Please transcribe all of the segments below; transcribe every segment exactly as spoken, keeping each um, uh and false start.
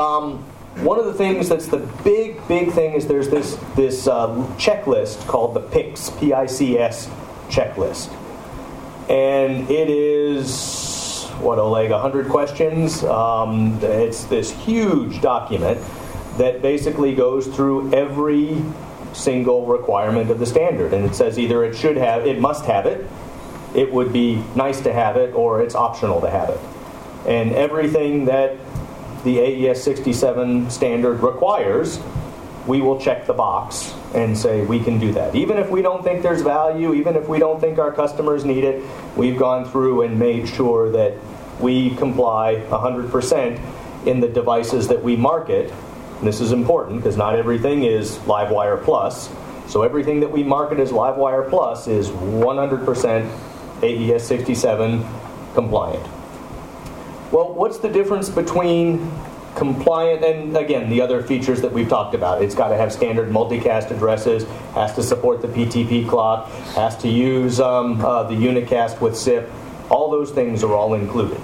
um, one of the things that's the big, big thing is there's this this uh, checklist called the P I C S, P I C S checklist. And it is, what, Oleg, one hundred questions? Um, it's this huge document that basically goes through every single requirement of the standard. And it says either it should have, it must have it, it would be nice to have it, or it's optional to have it. And everything that the A E S sixty-seven standard requires, we will check the box and say we can do that. Even if we don't think there's value, even if we don't think our customers need it, we've gone through and made sure that we comply one hundred percent in the devices that we market. And this is important because not everything is LiveWire Plus. So everything that we market as LiveWire Plus is one hundred percent A E S sixty-seven compliant. Well, what's the difference between compliant and, again, the other features that we've talked about? It's got to have standard multicast addresses, has to support the P T P clock, has to use um, uh, the unicast with S I P. All those things are all included.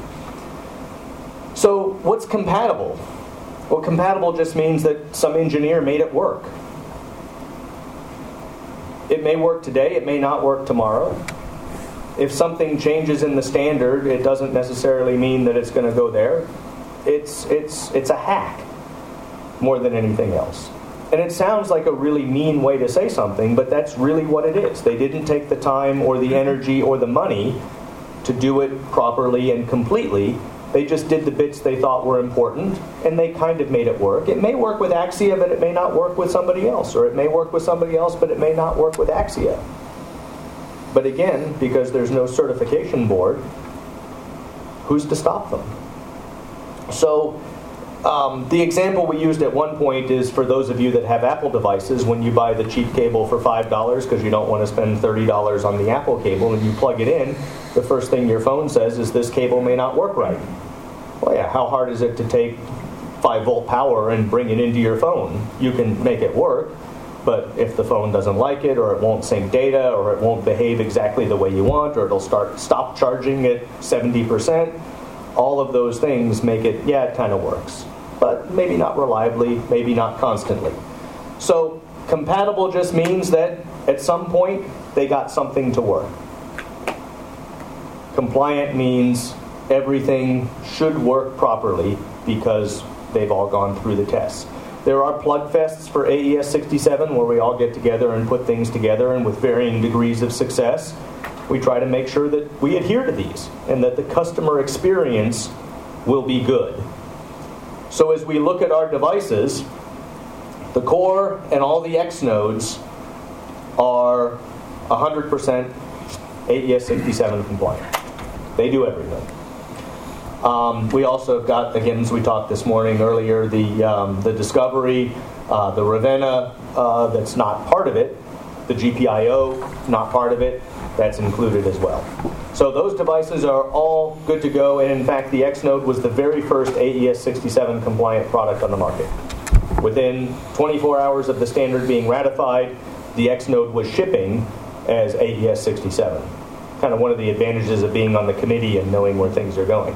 So what's compatible? Well, compatible just means that some engineer made it work. It may work today, it may not work tomorrow. If something changes in the standard, it doesn't necessarily mean that it's going to go there. It's it's it's a hack more than anything else. And it sounds like a really mean way to say something, but that's really what it is. They didn't take the time or the energy or the money to do it properly and completely. They just did the bits they thought were important, and they kind of made it work. It may work with Axia, but it may not work with somebody else. Or it may work with somebody else, but it may not work with Axia. But again, because there's no certification board, who's to stop them? So um, the example we used at one point is for those of you that have Apple devices, when you buy the cheap cable for five dollars because you don't want to spend thirty dollars on the Apple cable and you plug it in, the first thing your phone says is this cable may not work right. Well, yeah, how hard is it to take five volt power and bring it into your phone? You can make it work, but if the phone doesn't like it, or it won't sync data, or it won't behave exactly the way you want, or it'll start stop charging at seventy percent, all of those things make it, yeah, it kind of works. But maybe not reliably, maybe not constantly. So compatible just means that at some point they got something to work. Compliant means everything should work properly because they've all gone through the tests. There are plug fests for A E S sixty-seven where we all get together and put things together, and with varying degrees of success, we try to make sure that we adhere to these and that the customer experience will be good. So as we look at our devices, the core and all the X nodes are one hundred percent A E S sixty-seven compliant. They do everything. Um, we also have got, again, as we talked this morning earlier, the um, the Discovery, uh, the Ravenna, uh, that's not part of it. The G P I O, not part of it. That's included as well. So those devices are all good to go, and in fact, the X node was the very first A E S sixty-seven compliant product on the market. Within twenty-four hours of the standard being ratified, the X node was shipping as A E S sixty-seven. Kind of one of the advantages of being on the committee and knowing where things are going.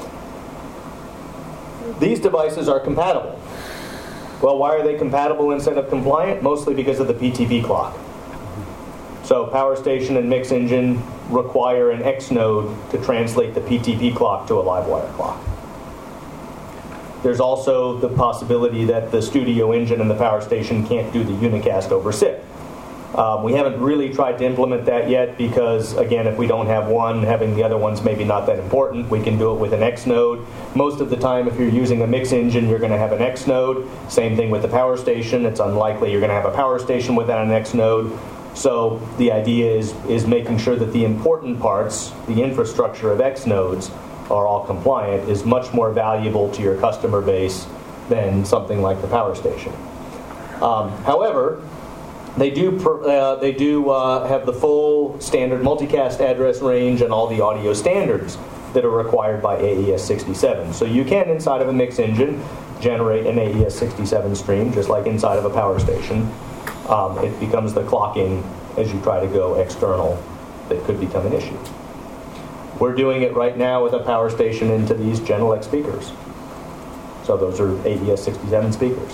These devices are compatible. Well, why are they compatible instead of compliant? Mostly because of the P T P clock. So Power Station and Mix Engine require an X node to translate the P T P clock to a LiveWire clock. There's also the possibility that the Studio Engine and the Power Station can't do the unicast over S I P. Um, we haven't really tried to implement that yet because, again, if we don't have one, having the other one's maybe not that important. We can do it with an X node. Most of the time, if you're using a Mix Engine, you're going to have an X node. Same thing with the Power Station. It's unlikely you're going to have a Power Station without an X node. So the idea is, is making sure that the important parts, the infrastructure of X nodes, are all compliant is much more valuable to your customer base than something like the Power Station. Um, however, They do uh, they do uh, have the full standard multicast address range and all the audio standards that are required by A E S sixty-seven. So you can, inside of a Mix Engine, generate an A E S sixty-seven stream, just like inside of a Power Station. Um, it becomes the clocking as you try to go external that could become an issue. We're doing it right now with a Power Station into these Genelec speakers. So those are A E S sixty-seven speakers.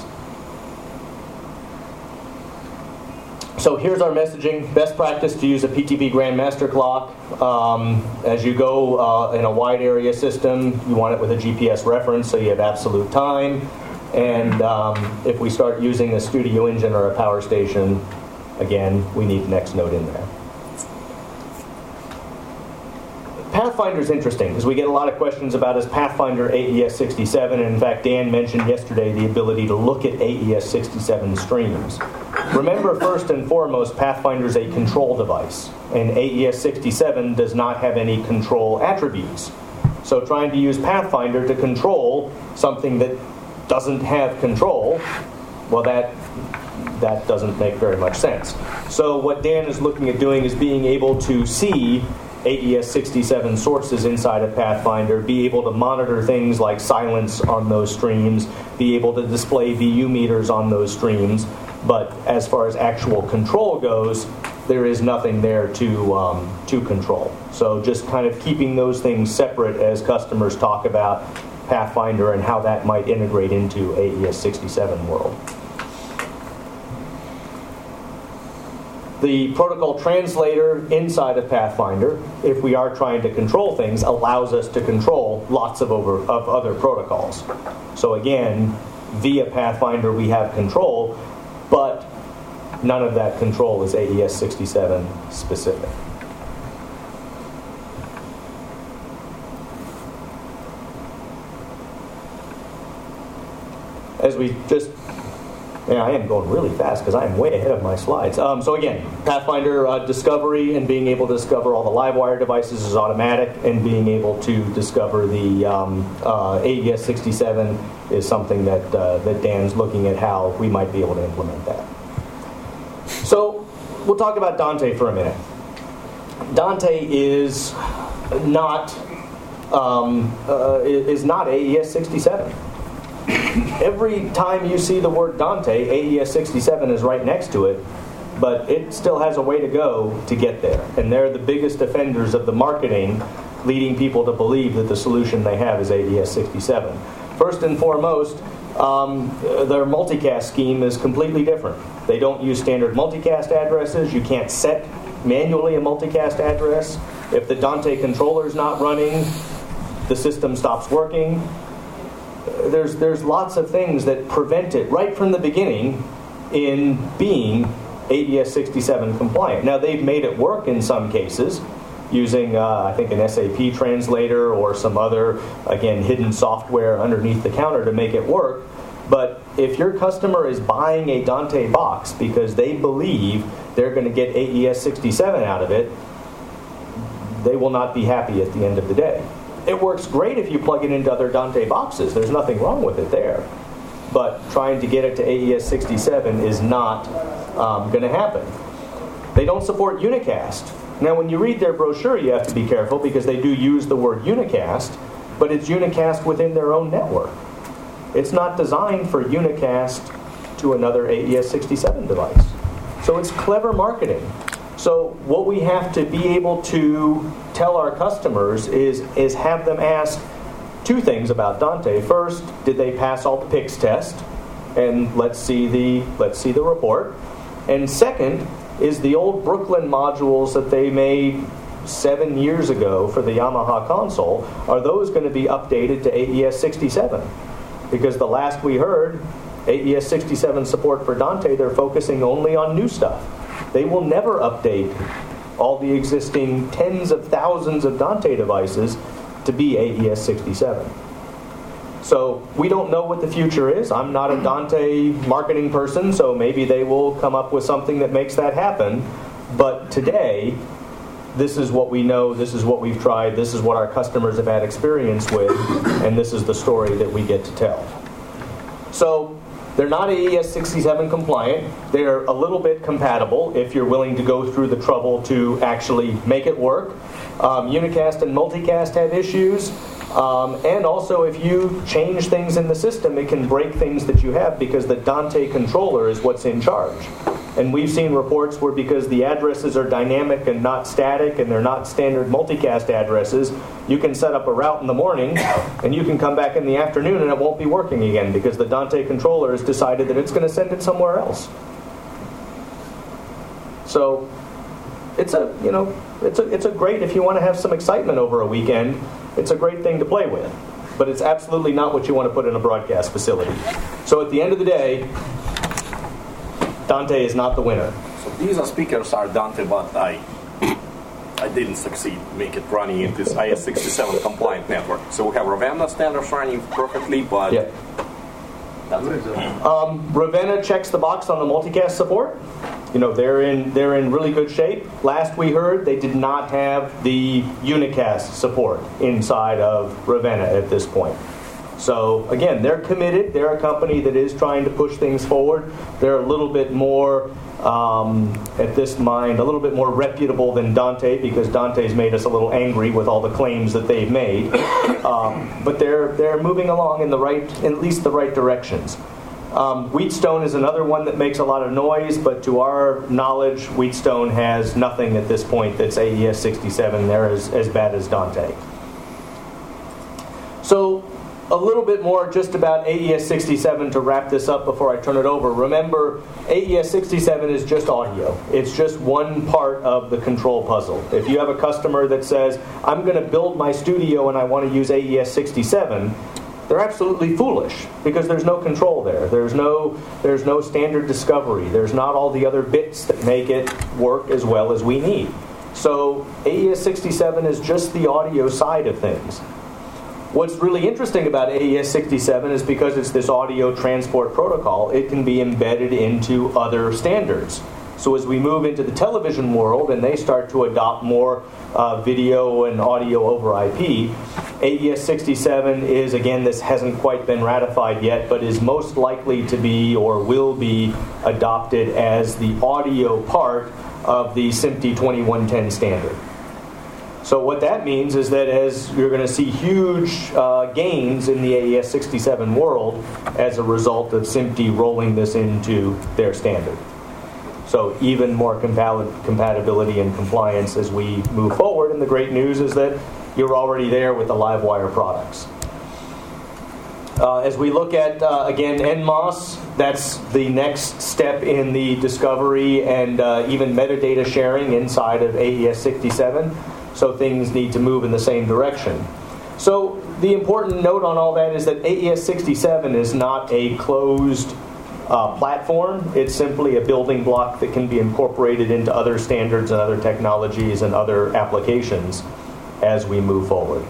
So here's our messaging. Best practice to use a P T B Grandmaster clock. Um, as you go uh, in a wide area system, you want it with a G P S reference so you have absolute time. And um, if we start using a Studio Engine or a power station, again, we need the next node in there. Pathfinder is interesting because we get a lot of questions about is Pathfinder A E S sixty-seven, and in fact Dan mentioned yesterday the ability to look at A E S sixty-seven streams. Remember, first and foremost, Pathfinder is a control device, and A E S sixty-seven does not have any control attributes. So trying to use Pathfinder to control something that doesn't have control, well, that that doesn't make very much sense. So what Dan is looking at doing is being able to see A E S sixty-seven sources inside of Pathfinder, be able to monitor things like silence on those streams, be able to display V U meters on those streams, but as far as actual control goes, there is nothing there to um, to control. So just kind of keeping those things separate as customers talk about Pathfinder and how that might integrate into A E S sixty-seven world. The protocol translator inside of Pathfinder, if we are trying to control things, allows us to control lots of, over, of other protocols. So again, via Pathfinder we have control, but none of that control is A E S sixty-seven specific. As we just, yeah, I am going really fast because I am way ahead of my slides. Um, so again, Pathfinder uh, discovery and being able to discover all the Livewire devices is automatic, and being able to discover the um, uh, A E S sixty-seven is something that uh, that Dan's looking at how we might be able to implement that. So we'll talk about Dante for a minute. Dante is not um, uh, is not A E S sixty-seven. Every time you see the word Dante, A E S sixty-seven is right next to it, but it still has a way to go to get there. And they're the biggest offenders of the marketing, leading people to believe that the solution they have is A E S sixty-seven. First and foremost, um, their multicast scheme is completely different. They don't use standard multicast addresses. You can't set manually a multicast address. If the Dante controller is not running, the system stops working. There's there's lots of things that prevent it right from the beginning in being A E S sixty-seven compliant. Now they've made it work in some cases using uh, I think an S A P translator or some other, again, hidden software underneath the counter to make it work. But if your customer is buying a Dante box because they believe they're going to get A E S sixty-seven out of it, they will not be happy at the end of the day. It works great if you plug it into other Dante boxes. There's nothing wrong with it there. But trying to get it to A E S sixty-seven is not um, going to happen. They don't support unicast. Now, when you read their brochure, you have to be careful because they do use the word unicast, but it's unicast within their own network. It's not designed for unicast to another A E S sixty-seven device. So it's clever marketing. So what we have to be able to tell our customers is, is have them ask two things about Dante. First, did they pass all the P I C S test? And let's see the let's see the report. And second, is the old Brooklyn modules that they made seven years ago for the Yamaha console, are those going to be updated to A E S sixty-seven? Because the last we heard, A E S sixty-seven support for Dante, they're focusing only on new stuff. They will never update all the existing tens of thousands of Dante devices to be A E S sixty-seven. So we don't know what the future is. I'm not a Dante marketing person, so maybe they will come up with something that makes that happen. But today, this is what we know, this is what we've tried, this is what our customers have had experience with, and this is the story that we get to tell. So they're not A E S sixty-seven compliant. They're a little bit compatible if you're willing to go through the trouble to actually make it work. Um, unicast and multicast have issues. Um, and also, if you change things in the system, it can break things that you have because the Dante controller is what's in charge. And we've seen reports where because the addresses are dynamic and not static and they're not standard multicast addresses, You can set up a route in the morning, and you can come back in the afternoon, and it won't be working again because the Dante controller has decided that it's going to send it somewhere else. So it's a you know it's a it's a great, if you want to have some excitement over a weekend, it's a great thing to play with. But it's absolutely not what you want to put in a broadcast facility. So at the end of the day, Dante is not the winner. So these are speakers are Dante, but I I didn't succeed make it running in this I S sixty-seven compliant network. So we have Ravenna standards running perfectly, but yeah. That's it. Um, Ravenna checks the box on the multicast support. You know, they're in they're in really good shape. Last we heard, they did not have the unicast support inside of Ravenna at this point. So again, they're committed. They're a company that is trying to push things forward. They're a little bit more, um, at this mind, a little bit more reputable than Dante, because Dante's made us a little angry with all the claims that they've made. Um, but they're they're moving along in the right, at least the right directions. Um, Wheatstone is another one that makes a lot of noise, but to our knowledge, Wheatstone has nothing at this point that's A E S sixty-seven. They're as, as bad as Dante. So a little bit more just about A E S sixty-seven to wrap this up before I turn it over. Remember, A E S sixty-seven is just audio. It's just one part of the control puzzle. If you have a customer that says, I'm going to build my studio and I want to use A E S sixty-seven, they're absolutely foolish, because there's no control there. There's no there's no standard discovery. There's not all the other bits that make it work as well as we need. So A E S sixty-seven is just the audio side of things. What's really interesting about A E S sixty-seven is because it's this audio transport protocol, it can be embedded into other standards. So as we move into the television world and they start to adopt more uh, video and audio over I P, A E S sixty-seven is, again, this hasn't quite been ratified yet, but is most likely to be or will be adopted as the audio part of the S M P T E twenty-one ten standard. So what that means is that as you're going to see huge uh, gains in the A E S sixty-seven world as a result of S M P T E rolling this into their standard. So even more compa- compatibility and compliance as we move forward. And the great news is that you're already there with the Livewire products. Uh, as we look at, uh, again, N M O S, that's the next step in the discovery and uh, even metadata sharing inside of A E S sixty-seven. So things need to move in the same direction. So the important note on all that is that A E S sixty-seven is not a closed uh, platform. It's simply a building block that can be incorporated into other standards and other technologies and other applications as we move forward.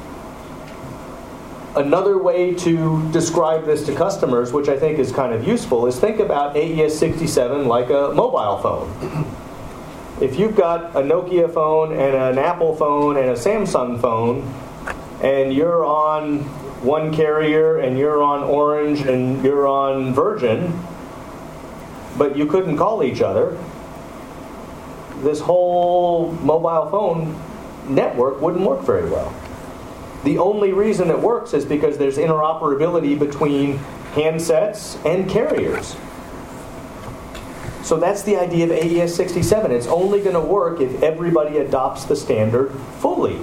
Another way to describe this to customers, which I think is kind of useful, is think about A E S sixty-seven like a mobile phone. If you've got a Nokia phone and an Apple phone and a Samsung phone, and you're on one carrier and you're on Orange and you're on Virgin, but you couldn't call each other, this whole mobile phone network wouldn't work very well. The only reason it works is because there's interoperability between handsets and carriers. So that's the idea of A E S sixty-seven. It's only going to work if everybody adopts the standard fully.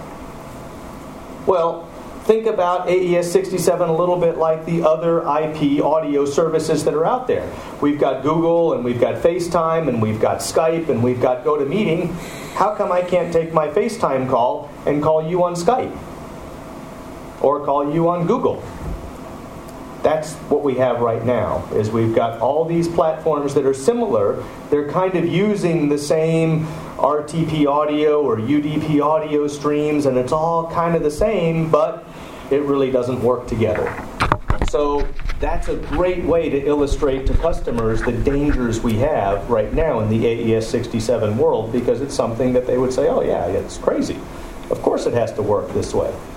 Well, think about A E S sixty-seven a little bit like the other I P audio services that are out there. We've got Google, and we've got FaceTime, and we've got Skype, and we've got GoToMeeting. How come I can't take my FaceTime call and call you on Skype? Or call you on Google? That's what we have right now, is we've got all these platforms that are similar. They're kind of using the same R T P audio or U D P audio streams, and it's all kind of the same, but it really doesn't work together. So that's a great way to illustrate to customers the dangers we have right now in the A E S sixty-seven world, because it's something that they would say, oh yeah, it's crazy. Of course it has to work this way.